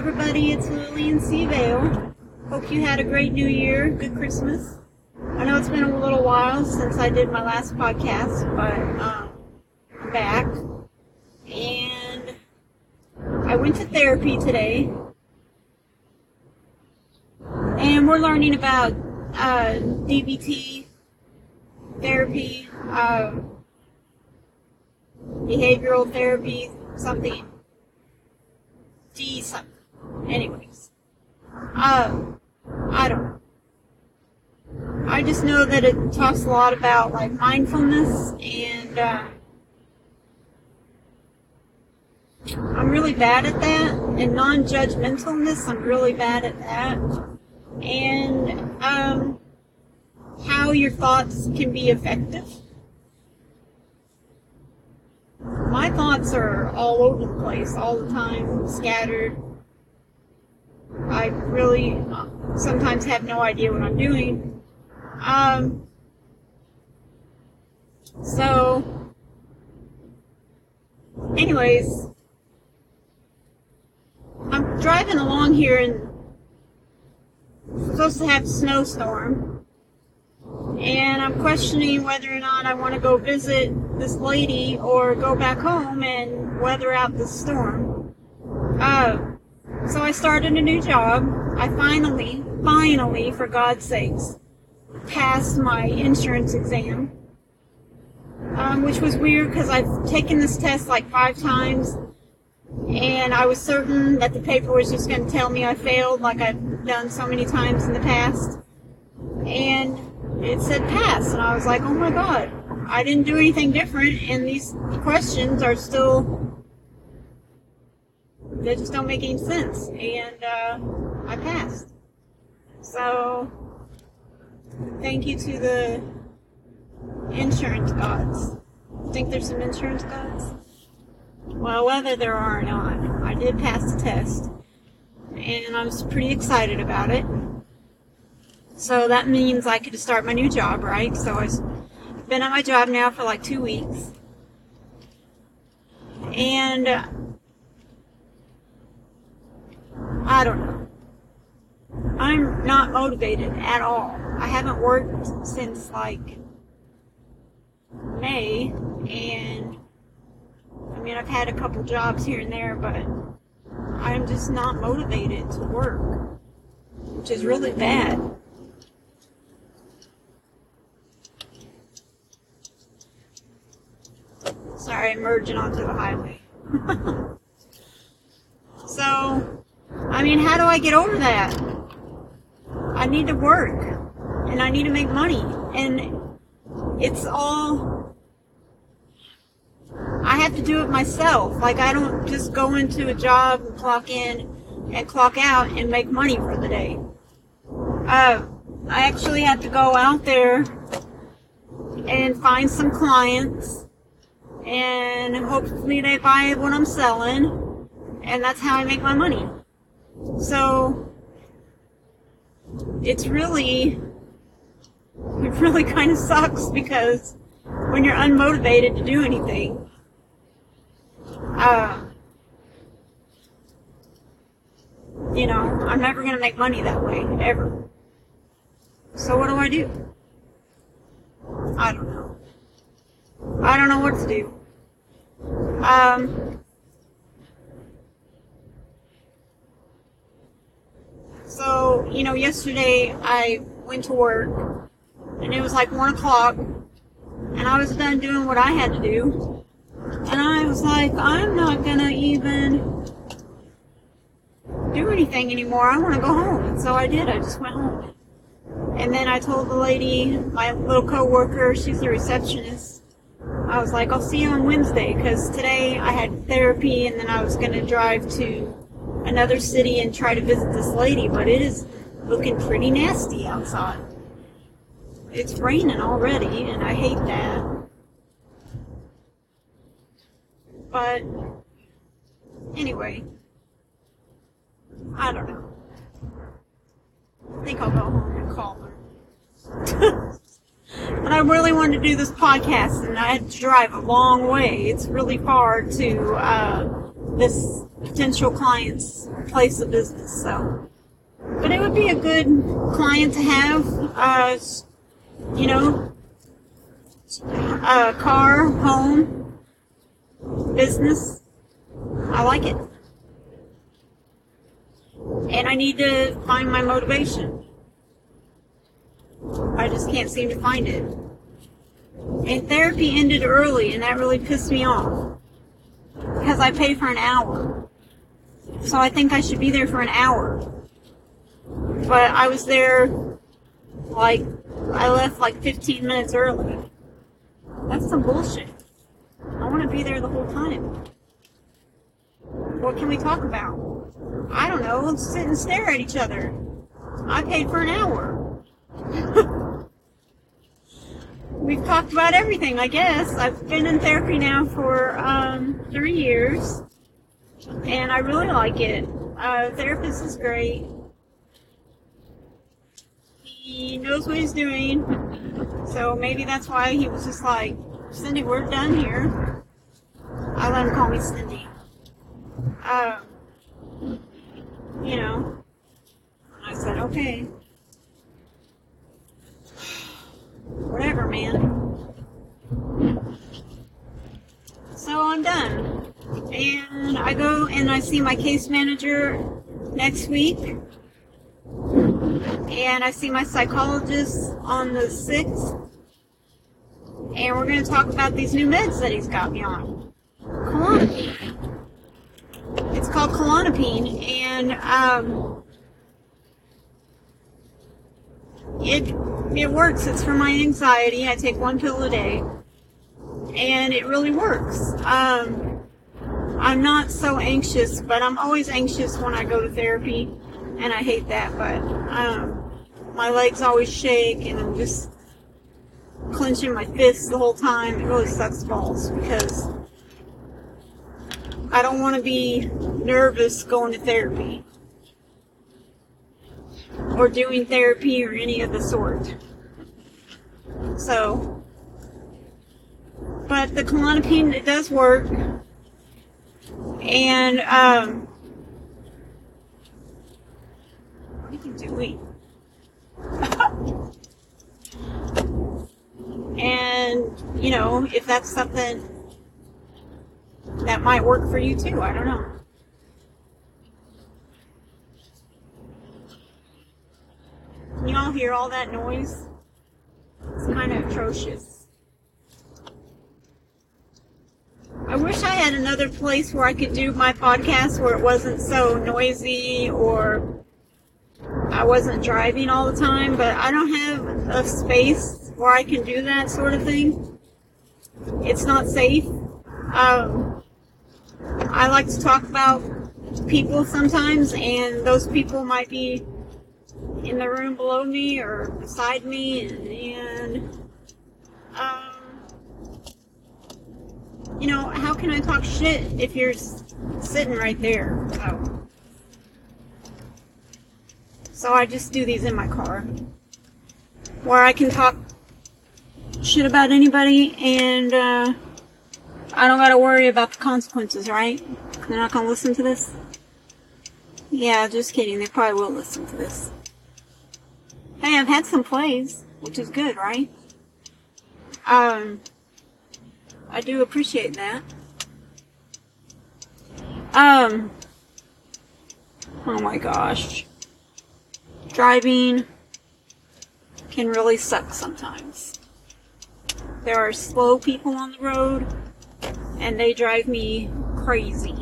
everybody, it's Lily in Seavale. Hope you had a great New Year, good Christmas. I know it's been a little while since I did my last podcast, but I'm back. And I went to therapy today. And we're learning about DBT therapy, behavioral therapy, something. Something. Anyways. I don't know. I just know that it talks a lot about, like, mindfulness, and I'm really bad at that. And non-judgmentalness, I'm really bad at that. And how your thoughts can be effective. My thoughts are all over the place, all the time, scattered. I really sometimes have no idea what I'm doing. So, anyways, I'm driving along here and it's supposed to have a snowstorm. And I'm questioning whether or not I want to go visit this lady or go back home and weather out the storm. So I started a new job. I finally, for God's sakes, passed my insurance exam. Which was weird because I've taken this test like 5 times. And I was certain that the paper was just going to tell me I failed, like I've done so many times in the past. And it said pass, and I was like, oh my God, I didn't do anything different, and these questions are still, they just don't make any sense, and I passed. So, thank you to the insurance gods. Think there's some insurance gods? Well, whether there are or not, I did pass the test, and I was pretty excited about it. So that means I could start my new job, right? So I've been at my job now for like 2 weeks. And I don't know. I'm not motivated at all. I haven't worked since like May, and I mean, I've had a couple jobs here and there, but I'm just not motivated to work, which is really bad. Sorry, I'm merging onto the highway. So, I mean, how do I get over that? I need to work, and I need to make money, and it's all, I have to do it myself. Like, I don't just go into a job and clock in and clock out and make money for the day. I actually have to go out there and find some clients, and hopefully they buy what I'm selling, and that's how I make my money. So, it really kind of sucks, because when you're unmotivated to do anything, you know, I'm never going to make money that way, ever. So what do I do? I don't know. I don't know what to do. So, you know, yesterday I went to work, and it was like 1 o'clock, and I was done doing what I had to do, and I was like, I'm not gonna even do anything anymore. I want to go home. And so I did. I just went home. And then I told the lady, my little co-worker, she's the receptionist, I was like, I'll see you on Wednesday, because today I had therapy, and then I was going to drive to another city and try to visit this lady, but it is looking pretty nasty outside. It's raining already, and I hate that. But, anyway, I don't know. I think I'll go home and call her. But I really wanted to do this podcast, and I had to drive a long way. It's really far to this potential client's place of business. So, but it would be a good client to have. You know, car, home, business. I like it. And I need to find my motivation. I just can't seem to find it. And therapy ended early, and that really pissed me off. Because I pay for an hour. So I think I should be there for an hour. But I was there, I left 15 minutes early. That's some bullshit. I want to be there the whole time. What can we talk about? I don't know. Let's sit and stare at each other. I paid for an hour. We've talked about everything, I guess. I've been in therapy now for 3 years, and I really like it. Therapist is great. He knows what he's doing, so maybe that's why he was just like, Cindy, we're done here. I let him call me Cindy. You know, I said, okay. Whatever, man. So I'm done. And I go and I see my case manager next week. And I see my psychologist on the 6th. And we're going to talk about these new meds that he's got me on. Klonopin. It's called Klonopin. And it works. It's for my anxiety. I take 1 pill a day. And it really works. I'm not so anxious, but I'm always anxious when I go to therapy. And I hate that, but my legs always shake, and I'm just clenching my fists the whole time. It really sucks balls, because I don't want to be nervous going to therapy. Or doing therapy or any of the sort. So, but the Klonopin, it does work. And, what are you doing? And, you know, if that's something that might work for you too, I don't know. Can you all hear all that noise? It's kind of atrocious. I wish I had another place where I could do my podcast where it wasn't so noisy or I wasn't driving all the time, but I don't have a space where I can do that sort of thing. It's not safe. I like to talk about people sometimes, and those people might be in the room below me or beside me, and you know, how can I talk shit if you're sitting right there? So I just do these in my car, where I can talk shit about anybody, and I don't gotta worry about the consequences, right? They're not gonna listen to this? Yeah, just kidding. They probably will listen to this. Hey, I've had some plays, which is good, right? I do appreciate that. Oh my gosh. Driving can really suck sometimes. There are slow people on the road, and they drive me crazy.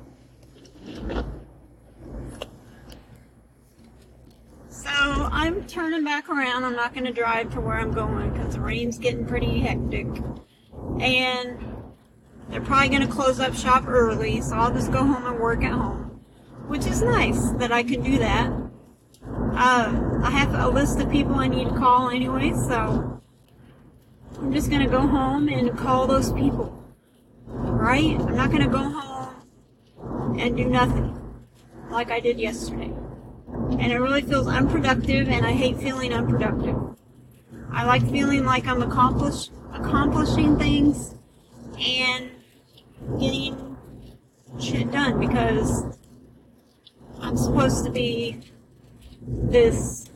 So I'm turning back around. I'm not going to drive to where I'm going because the rain's getting pretty hectic. And they're probably going to close up shop early, so I'll just go home and work at home. Which is nice that I can do that. I have a list of people I need to call anyway, so I'm just going to go home and call those people. Right? I'm not going to go home and do nothing like I did yesterday. And it really feels unproductive, and I hate feeling unproductive. I like feeling like I'm accomplishing things and getting shit done because I'm supposed to be this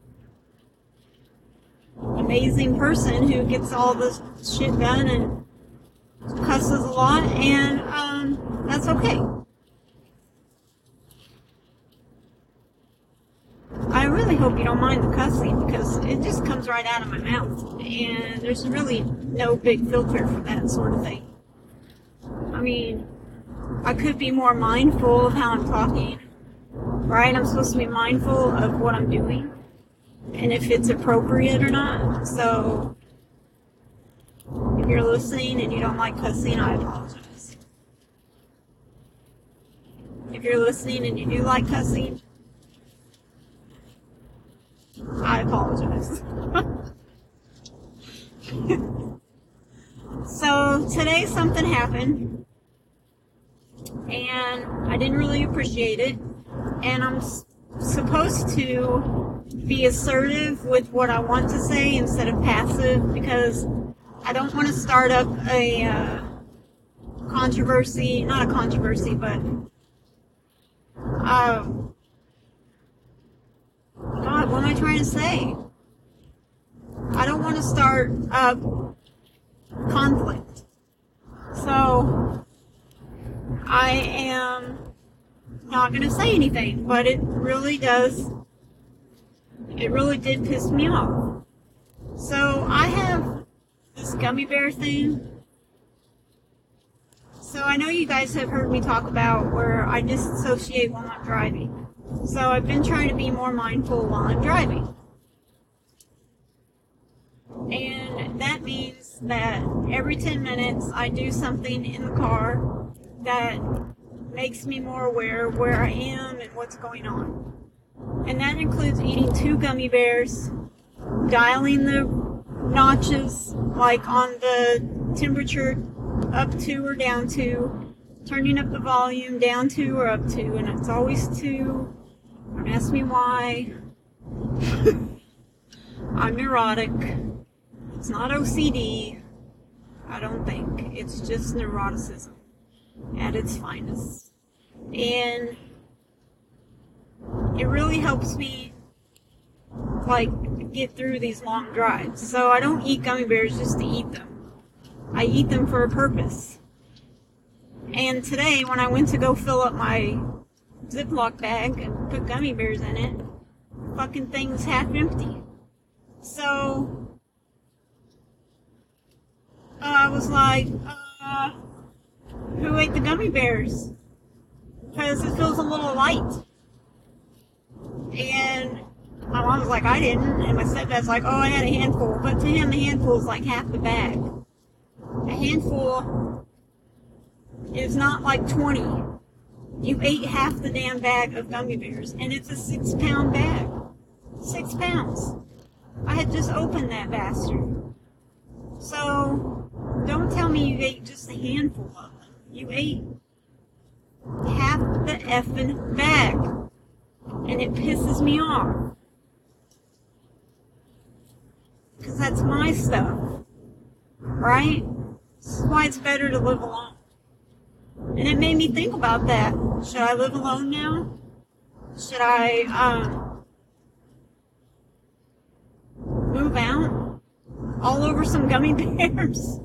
amazing person who gets all this shit done and cusses a lot, and that's okay. I really hope you don't mind the cussing because it just comes right out of my mouth, and there's really no big filter for that sort of thing. I mean, I could be more mindful of how I'm talking, right? I'm supposed to be mindful of what I'm doing and if it's appropriate or not. So if you're listening and you don't like cussing, I apologize. If you're listening and you do like cussing, I apologize. So today something happened and I didn't really appreciate it, and I'm supposed to be assertive with what I want to say instead of passive because I don't want to start up a controversy, not a controversy, but God, what am I trying to say? I don't want to start up conflict. So I am not going to say anything, but it really did piss me off. So I have this gummy bear thing. So I know you guys have heard me talk about where I disassociate while I'm driving. So I've been trying to be more mindful while I'm driving. And that means that every 10 minutes I do something in the car that makes me more aware of where I am and what's going on. And that includes eating 2 gummy bears, dialing the notches, like on the temperature up to or down to, turning up the volume down to or up to, and it's always 2. Don't ask me why. I'm neurotic. It's not OCD, I don't think. It's just neuroticism at its finest. And it really helps me, like, get through these long drives. So I don't eat gummy bears just to eat them. I eat them for a purpose. And today, when I went to go fill up my Ziploc bag and put gummy bears in it, fucking thing's half empty. So I was like, who ate the gummy bears? Because it feels a little light. And my mom was like, I didn't. And my stepdad's like, oh, I had a handful. But to him, a handful is like half the bag. A handful is not like 20. You ate half the damn bag of gummy bears. And it's a 6-pound bag. 6 pounds. I had just opened that bastard. So, don't tell me you ate just a handful of them. You ate half the effing bag. And it pisses me off. Because that's my stuff. Right? This is why it's better to live alone. And it made me think about that. Should I live alone now? Should I, move out? All over some gummy bears?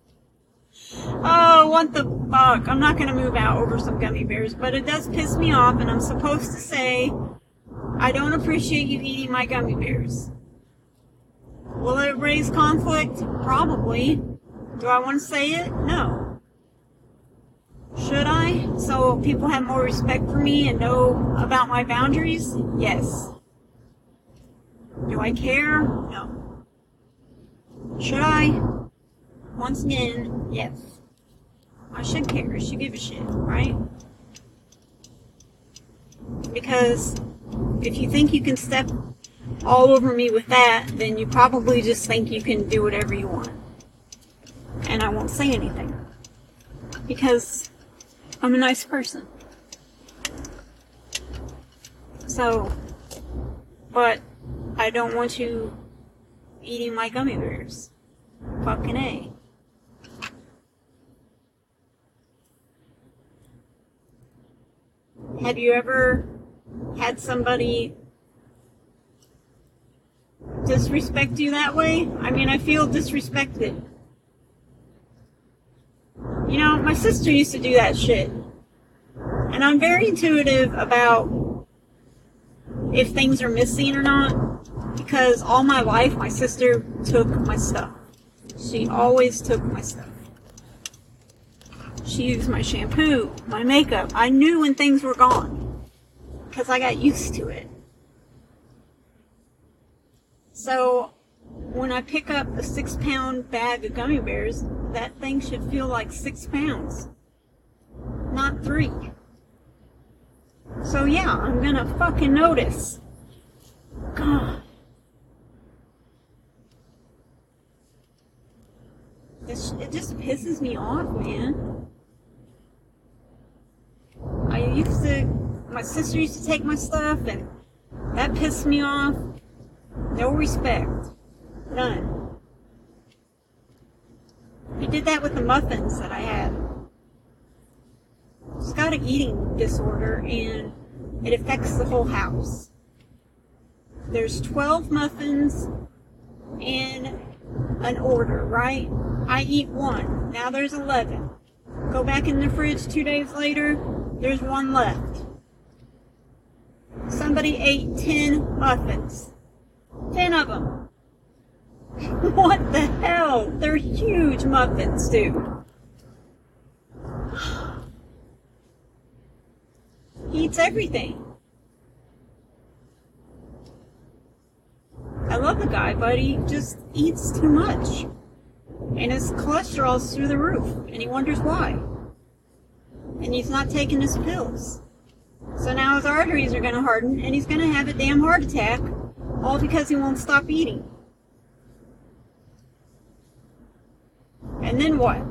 Oh, what the fuck? I'm not gonna move out over some gummy bears, but it does piss me off, and I'm supposed to say, I don't appreciate you eating my gummy bears. Will it raise conflict? Probably. Do I want to say it? No. Should I? So people have more respect for me and know about my boundaries? Yes. Do I care? No. Should I? Once again, yes. I should care. I should give a shit, right? Because if you think you can step all over me with that, then you probably just think you can do whatever you want. And I won't say anything. Because I'm a nice person. So, but I don't want you eating my gummy bears. Fucking A. Have you ever had somebody disrespect you that way? I mean, I feel disrespected. You know, my sister used to do that shit. And I'm very intuitive about if things are missing or not. Because all my life, my sister took my stuff. She always took my stuff. She used my shampoo, my makeup. I knew when things were gone. Because I got used to it. So, when I pick up a 6-pound bag of gummy bears, that thing should feel like 6 pounds. Not 3. So yeah, I'm gonna fucking notice. God. It just pisses me off, man. My sister used to take my stuff, and that pissed me off. No respect. None. He did that with the muffins that I had. She's got an eating disorder, and it affects the whole house. There's 12 muffins in an order, right? I eat 1. Now there's 11. Go back in the fridge 2 days later, there's 1 left. Somebody ate 10 muffins. 10 of them. What the hell? They're huge muffins, dude. He eats everything. I love the guy, but he just eats too much. And his cholesterol's through the roof, and he wonders why. And he's not taking his pills. So now his arteries are going to harden, and he's going to have a damn heart attack, all because he won't stop eating. And then what?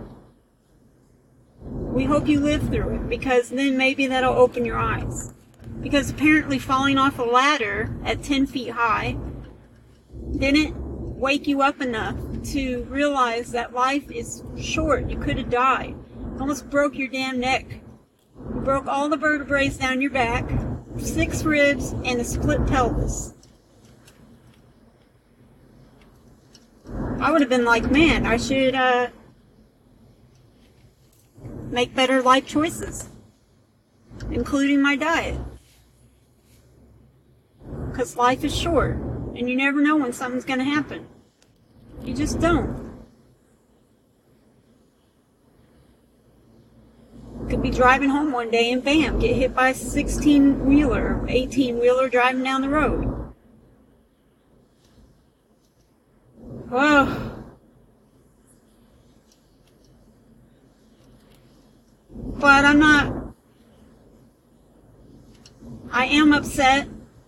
We hope you live through it, because then maybe that'll open your eyes. Because apparently falling off a ladder at 10 feet high didn't wake you up enough to realize that life is short. You could have died. Almost broke your damn neck. You broke all the vertebrae down your back, 6 ribs, and a split pelvis. I would have been like, man, I should make better life choices, including my diet. Because life is short, and you never know when something's going to happen. You just don't. Could be driving home one day and bam, get hit by a 16-wheeler, 18-wheeler driving down the road. Oh. But I am upset,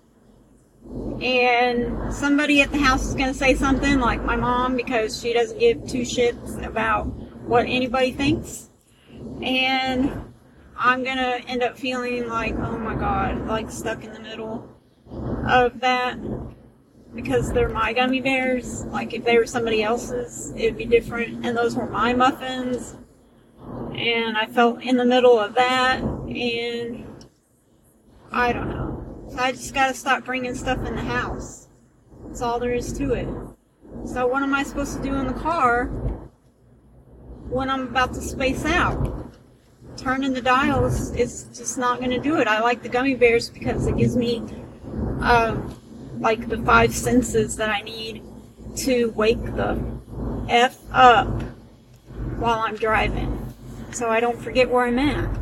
and somebody at the house is going to say something, like my mom, because she doesn't give 2 shits about what anybody thinks. And I'm going to end up feeling like, oh my God, like stuck in the middle of that. Because they're my gummy bears. Like if they were somebody else's, it'd be different. And those were my muffins. And I felt in the middle of that. And I don't know. So I just got to stop bringing stuff in the house. That's all there is to it. So what am I supposed to do in the car when I'm about to space out? Turning the dials is just not going to do it. I like the gummy bears because it gives me like the 5 senses that I need to wake the F up while I'm driving, so I don't forget where I'm at.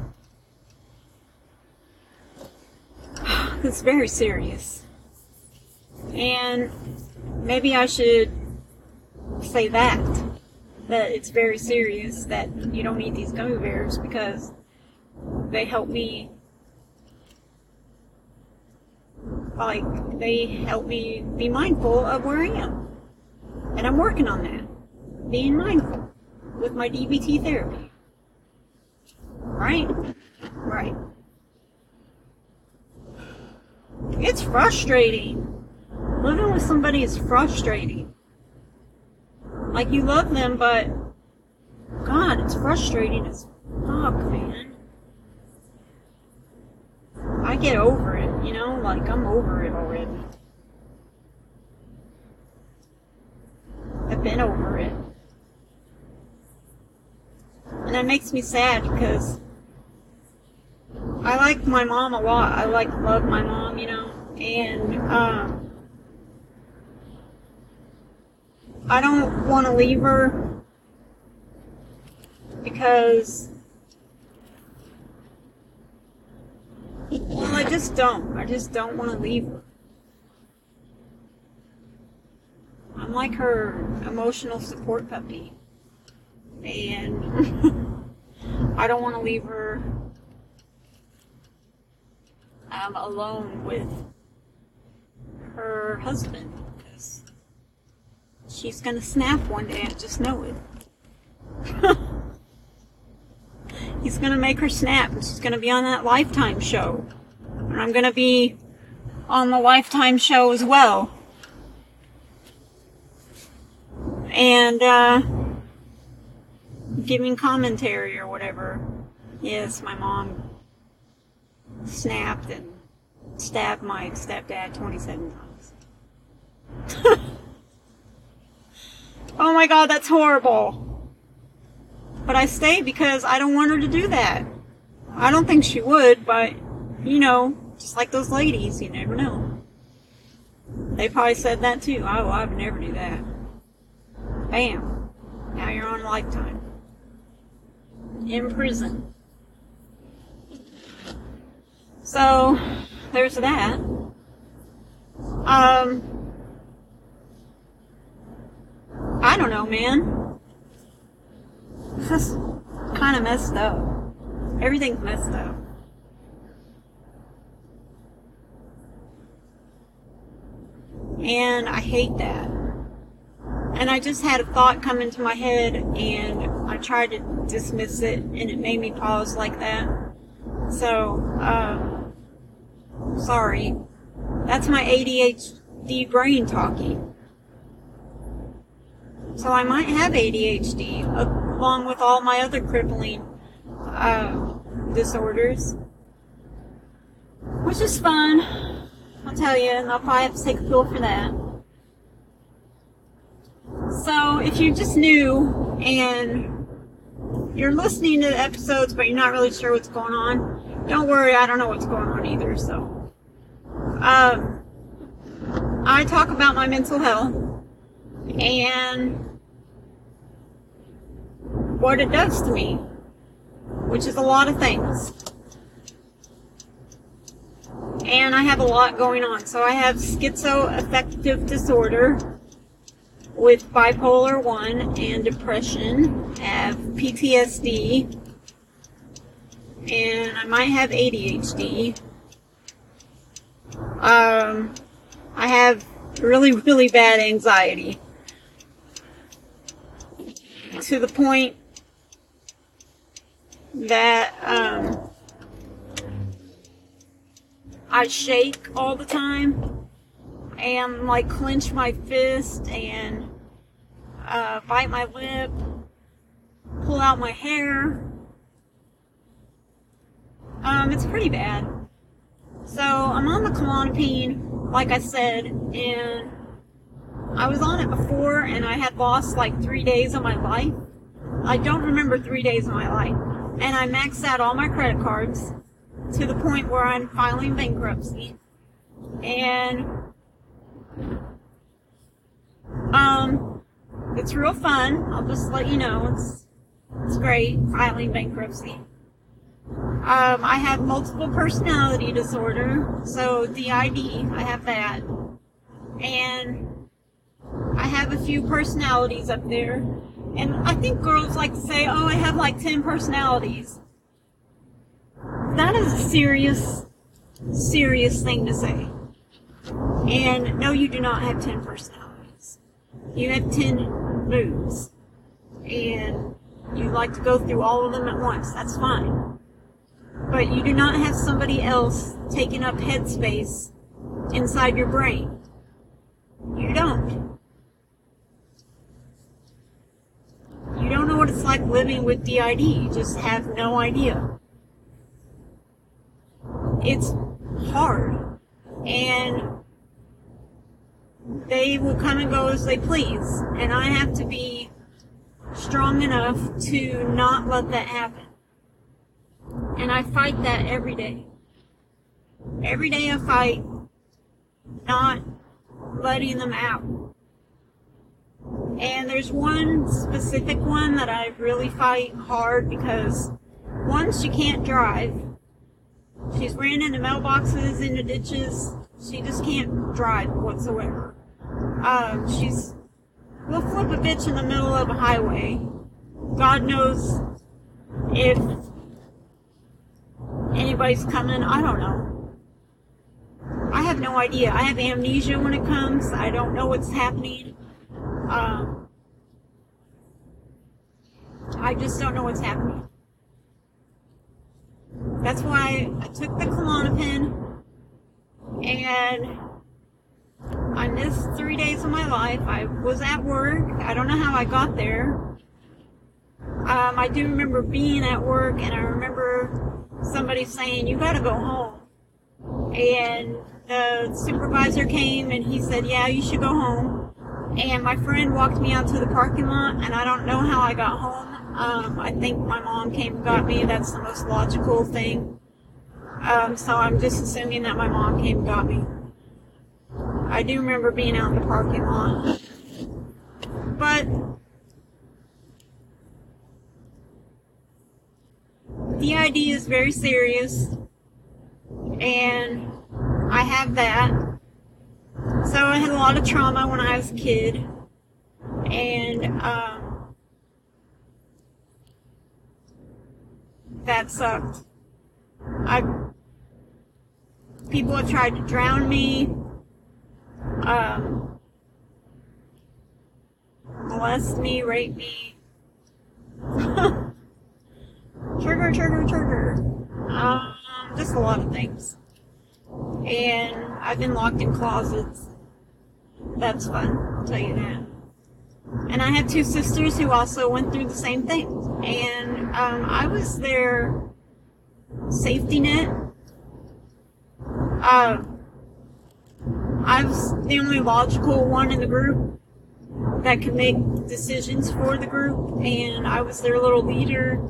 It's very serious. And maybe I should say that it's very serious, that you don't eat these gummy bears, because they help me, they help me be mindful of where I am. And I'm working on that. Being mindful with my DBT therapy. Right? Right. It's frustrating. Living with somebody is frustrating. Like, you love them, but God, it's frustrating as fuck, man. get over it, you know? Like, I'm over it already. I've been over it. And that makes me sad because I like my mom a lot. I love my mom, you know? And, I don't want to leave her because, well, I just don't. I just don't want to leave her. I'm like her emotional support puppy. And I don't want to leave her alone with her husband. Because she's going to snap one day, I just know it. He's going to make her snap, and she's going to be on that Lifetime show. And I'm going to be on the Lifetime show as well. And, giving commentary or whatever. Yes, my mom snapped and stabbed my stepdad 27 times. Oh my God, that's horrible. But I stay because I don't want her to do that. I don't think she would, but, you know, just like those ladies, you never know. They probably said that too. Oh, I would never do that. Bam. Now you're on Lifetime. In prison. So, there's that. I don't know, man. It's just kind of messed up. Everything's messed up. And I hate that. And I just had a thought come into my head, and I tried to dismiss it, and it made me pause like that. So, sorry. That's my ADHD brain talking. So I might have ADHD, along with all my other crippling disorders. Which is fun, I'll tell you, and I'll probably have to take a pill for that. So, if you're just new and you're listening to the episodes but you're not really sure what's going on, don't worry, I don't know what's going on either, so. I talk about my mental health and what it does to me, which is a lot of things. And I have a lot going on. So I have schizoaffective disorder with bipolar 1 and depression, have PTSD, and I might have ADHD. I have really, really bad anxiety to the point that I shake all the time and like clench my fist and bite my lip, pull out my hair. It's pretty bad. So I'm on the Klonopin, like I said, and I was on it before and I had lost like 3 days of my life. I don't remember 3 days of my life. And I maxed out all my credit cards to the point where I'm filing bankruptcy. And it's real fun. I'll just let you know. It's great filing bankruptcy. I have multiple personality disorder, so DID, I have that. And I have a few personalities up there. And I think girls like to say, oh, I have like 10 personalities. That is a serious, serious thing to say. And no, you do not have 10 personalities. You have 10 moods. And you like to go through all of them at once. That's fine. But you do not have somebody else taking up headspace inside your brain. You don't. You don't know what it's like living with DID. You just have no idea. It's hard. And they will come and go as they please. And I have to be strong enough to not let that happen. And I fight that every day. Every day I fight not letting them out. And there's one specific one that I really fight hard because, one, she can't drive. She's ran into mailboxes, into ditches. She just can't drive whatsoever. We'll flip a bitch in the middle of a highway. God knows if anybody's coming. I don't know. I have no idea. I have amnesia when it comes. I don't know what's happening. I just don't know what's happening. That's why I took the Klonopin, and on this 3 days of my life, I was at work. I don't know how I got there. I do remember being at work, and I remember somebody saying, "You gotta go home." And the supervisor came, and he said, "Yeah, you should go home." And my friend walked me out to the parking lot, and I don't know how I got home. I think my mom came and got me. That's the most logical thing. So I'm just assuming that my mom came and got me. I do remember being out in the parking lot. But DID is very serious, and I have that. So I had a lot of trauma when I was a kid, and that sucked. People have tried to drown me, molest me, rape me. Trigger. Just a lot of things. And I've been locked in closets. That's fun, I'll tell you that. And I have two sisters who also went through the same thing. And I was their safety net. I was the only logical one in the group that could make decisions for the group, and I was their little leader.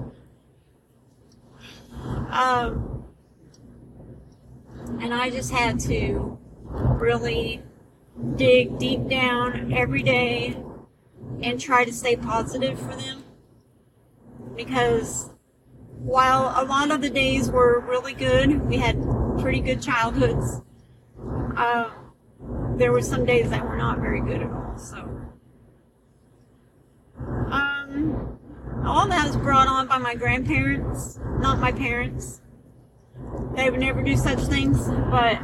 And I just had to really dig deep down every day and try to stay positive for them. Because while a lot of the days were really good, we had pretty good childhoods, there were some days that were not very good at all. So, all that was brought on by my grandparents, not my parents. They would never do such things, but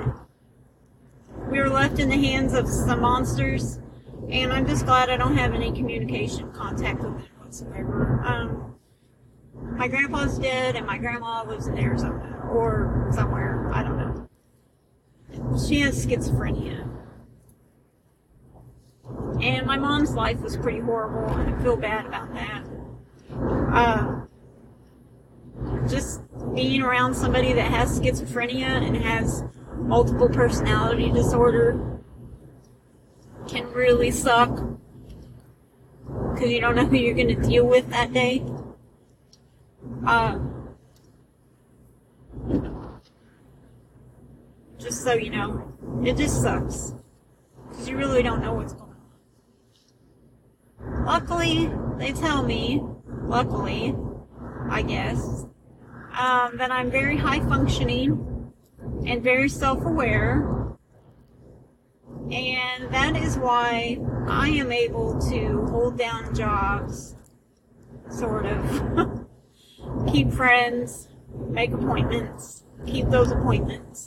we were left in the hands of some monsters, and I'm just glad I don't have any communication contact with them whatsoever. My grandpa's dead, and my grandma lives in Arizona, or somewhere, I don't know. She has schizophrenia. And my mom's life was pretty horrible, and I feel bad about that. Just being around somebody that has schizophrenia and has multiple personality disorder can really suck, because you don't know who you're going to deal with that day. Just so you know, it just sucks, because you really don't know what's going on. Luckily, they tell me, I guess, that I'm very high functioning and very self-aware, and that is why I am able to hold down jobs, sort of, keep friends, make appointments, keep those appointments.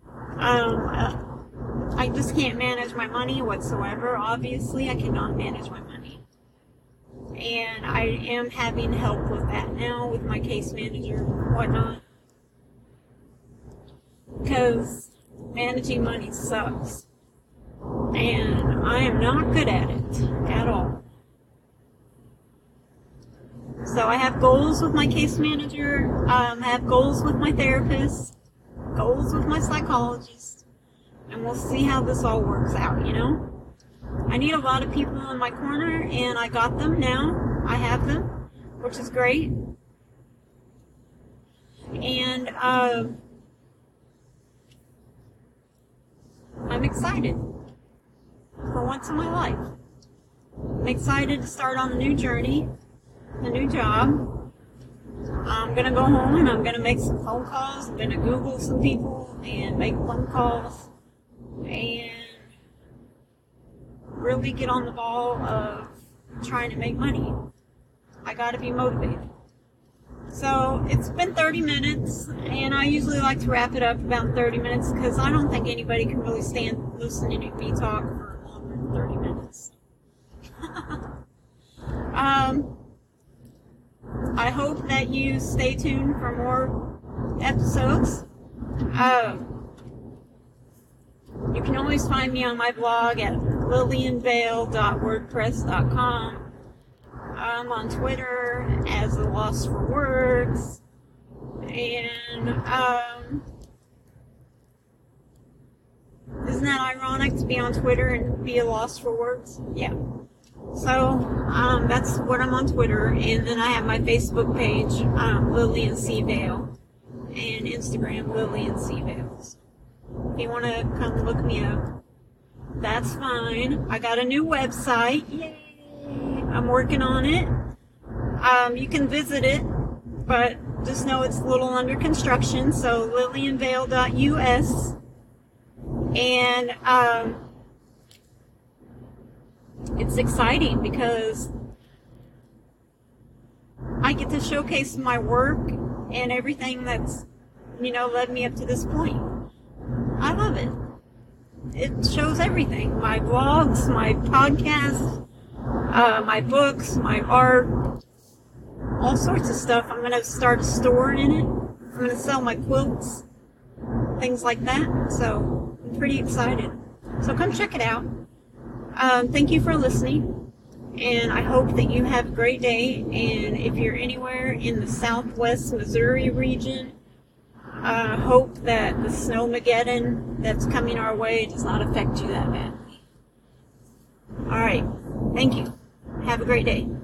I just can't manage my money whatsoever. Obviously, I cannot manage my money. And I am having help with that now with my case manager and whatnot. Because managing money sucks. And I am not good at it at all. So I have goals with my case manager. I have goals with my therapist. goals with my psychologist, and we'll see how this all works out, you know? I need a lot of people in my corner, and I got them now. I have them, which is great. And I'm excited for once in my life. I'm excited to start on a new journey, a new job. I'm going to go home and I'm going to make some phone calls. I'm going to Google some people and make phone calls and really get on the ball of trying to make money. I got to be motivated. So it's been 30 minutes, and I usually like to wrap it up about 30 minutes because I don't think anybody can really stand listening to me talk for longer than 30 minutes. I hope that you stay tuned for more episodes. You can always find me on my blog at lillianvale.wordpress.com. I'm on Twitter as a Lost for Words, and isn't that ironic to be on Twitter and be a Lost for Words? Yeah. So that's what I'm on Twitter, and then I have my Facebook page, Lillian C. Vale, and Instagram, Lillian C. Vales. If you want to come look me up, that's fine. I got a new website. Yay! I'm working on it. You can visit it, but just know it's a little under construction. So lillianvale.us, and it's exciting because I get to showcase my work and everything that's, led me up to this point. I love it. It shows everything. My blogs, my podcasts, my books, my art, all sorts of stuff. I'm going to start a store in it. I'm going to sell my quilts, things like that. So I'm pretty excited. So come check it out. Thank you for listening, and I hope that you have a great day. And if you're anywhere in the southwest Missouri region, I hope that the snowmageddon that's coming our way does not affect you that badly. All right. Thank you. Have a great day.